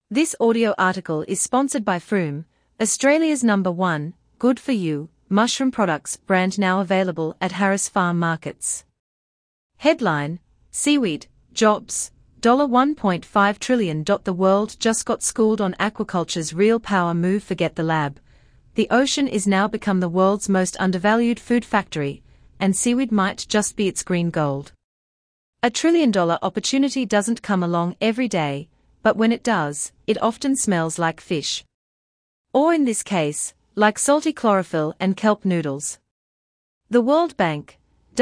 This audio article is sponsored by Froome, Australia's #1 good for you mushroom products brand, now available at Harris Farm Markets. Headline: Seaweed, Jobs, $1.5 trillion. The world just got schooled on aquaculture's real power move. Forget the lab. The ocean is now become the world's most undervalued food factory, and seaweed might just be its green gold. A $1 trillion opportunity doesn't come along every day, but when it does, it often smells like fish. Or in this case, like salty chlorophyll and kelp noodles. The World Bank,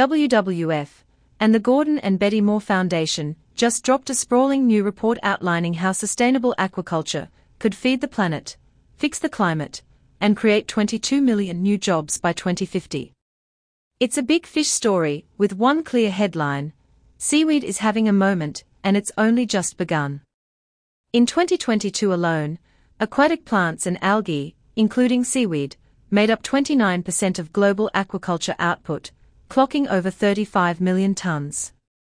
WWF, and the Gordon and Betty Moore Foundation just dropped a sprawling new report outlining how sustainable aquaculture could feed the planet, fix the climate, and create 22 million new jobs by 2050. It's a big fish story, with one clear headline: seaweed is having a moment, and it's only just begun. In 2022 alone, aquatic plants and algae, including seaweed, made up 29% of global aquaculture output, clocking over 35 million tons.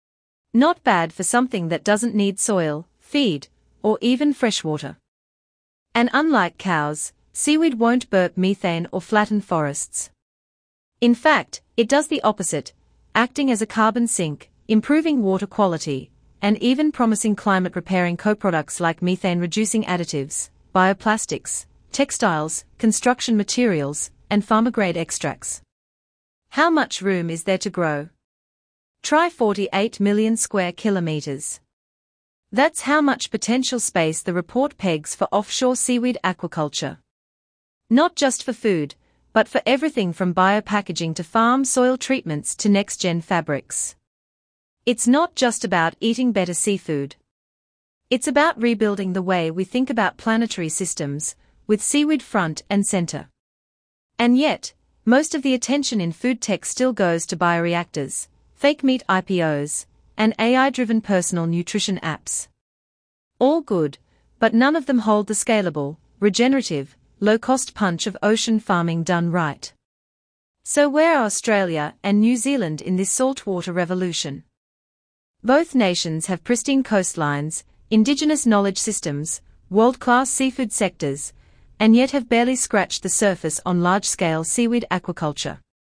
Not bad for something that doesn't need soil, feed, or even fresh water. And unlike cows, seaweed won't burp methane or flatten forests. In fact, it does the opposite, acting as a carbon sink, improving water quality, and even promising climate-repairing co-products like methane-reducing additives, bioplastics, textiles, construction materials, and pharma-grade extracts. How much room is there to grow? Try 48 million square kilometers. That's how much potential space the report pegs for offshore seaweed aquaculture. Not just for food, but for everything from biopackaging to farm soil treatments to next-gen fabrics. It's not just about eating better seafood. It's about rebuilding the way we think about planetary systems, with seaweed front and center. And yet, most of the attention in food tech still goes to bioreactors, fake meat IPOs, and AI-driven personal nutrition apps. All good, but none of them hold the scalable, regenerative, low-cost punch of ocean farming done right. So where are Australia and New Zealand in this saltwater revolution? Both nations have pristine coastlines, indigenous knowledge systems, world-class seafood sectors, and yet have barely scratched the surface on large-scale seaweed aquaculture.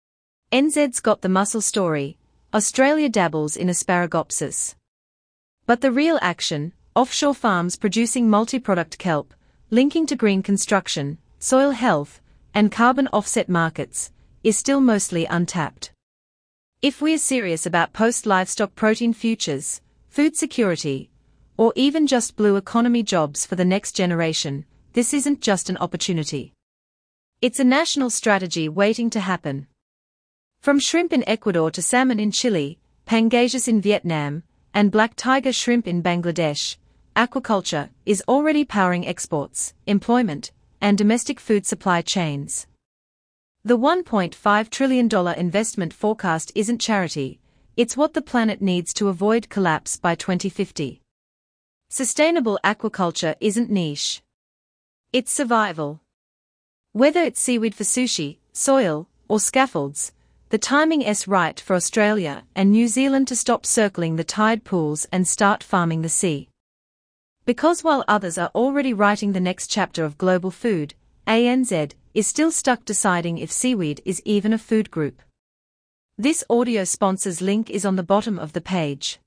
NZ's got the mussel story, Australia dabbles in Asparagopsis. But the real action, offshore farms producing multi-product kelp, linking to green construction, soil health, and carbon offset markets, is still mostly untapped. If we're serious about post-livestock protein futures, food security, or even just blue economy jobs for the next generation, this isn't just an opportunity. It's a national strategy waiting to happen. From shrimp in Ecuador to salmon in Chile, pangasius in Vietnam, and black tiger shrimp in Bangladesh, aquaculture is already powering exports, employment, and domestic food supply chains. The $1.5 trillion investment forecast isn't charity, it's what the planet needs to avoid collapse by 2050. Sustainable aquaculture isn't niche. It's survival. Whether it's seaweed for sushi, soil, or scaffolds, the timing is right for Australia and New Zealand to stop circling the tide pools and start farming the sea. Because while others are already writing the next chapter of global food, ANZ is still stuck deciding if seaweed is even a food group. This audio sponsor's link is on the bottom of the page.